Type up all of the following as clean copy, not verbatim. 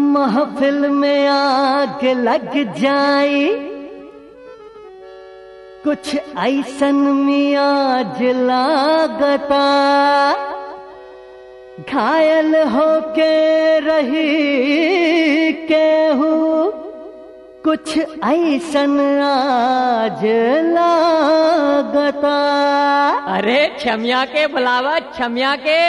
महफिल में आग लग जाए, कुछ ऐसन मियाज लागता, घायल होके रही केहू, कुछ ऐसन आज लागता। अरे छमिया के बुलावा, छमिया के।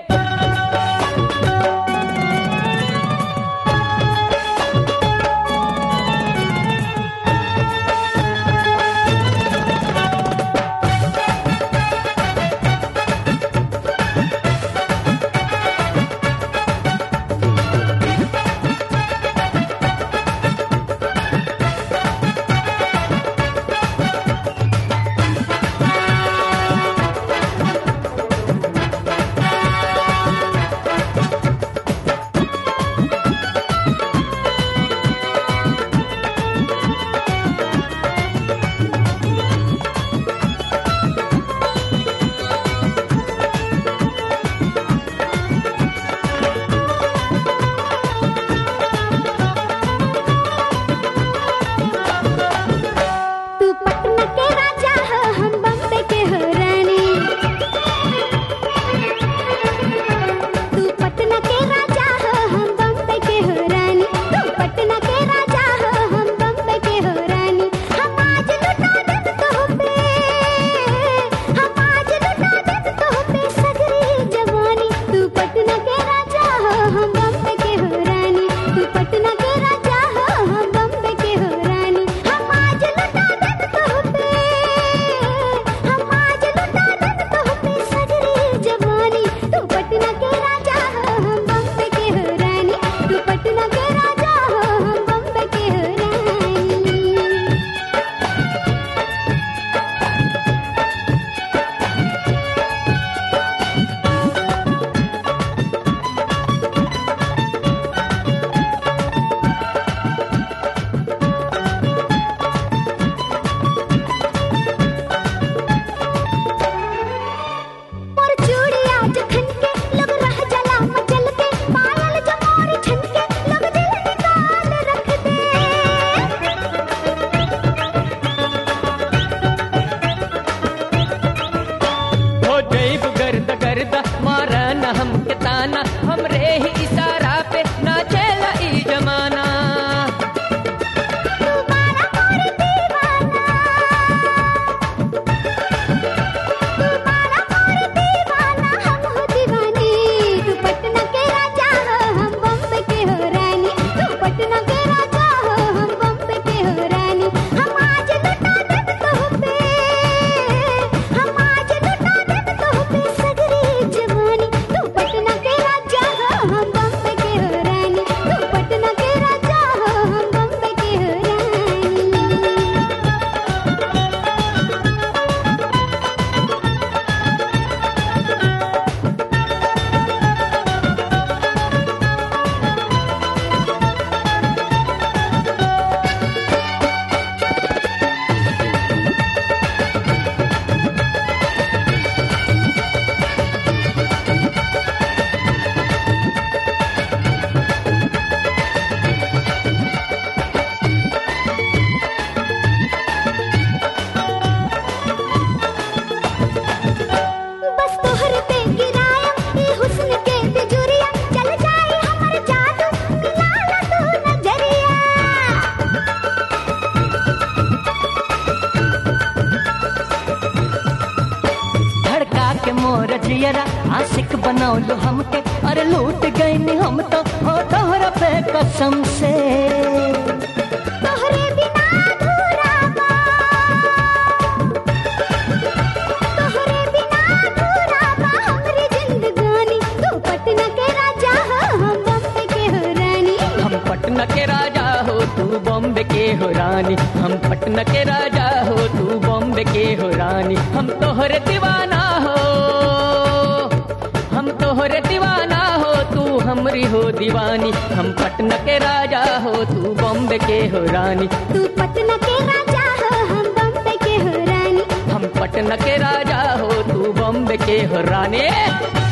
आशिक बनौलो हमके, अरे लूट गई हम तो हो तोहरा पे कसम से। तोहरे बिना अधूरा बा, तोहरे बिना अधूरा बा हमरी जिंदगानी। तू पटना के राजा हो, हम बॉम्बे के हो रानी। हम पटना के राजा हो, तू बॉम्बे के हो रानी। हम पटना के राजा हो, तू बॉम्बे के हो रानी। हम तोहरे दीवाना हो, हम तोहरे दीवाना हो, तू हमरी हो दीवानी। हम पटना के राजा हो, तू बॉम्बे के हो रानी। तू पटना के राजा हो, हम बॉम्बे के हो रानी। हम पटना के राजा हो, तू बॉम्बे के हो रानी।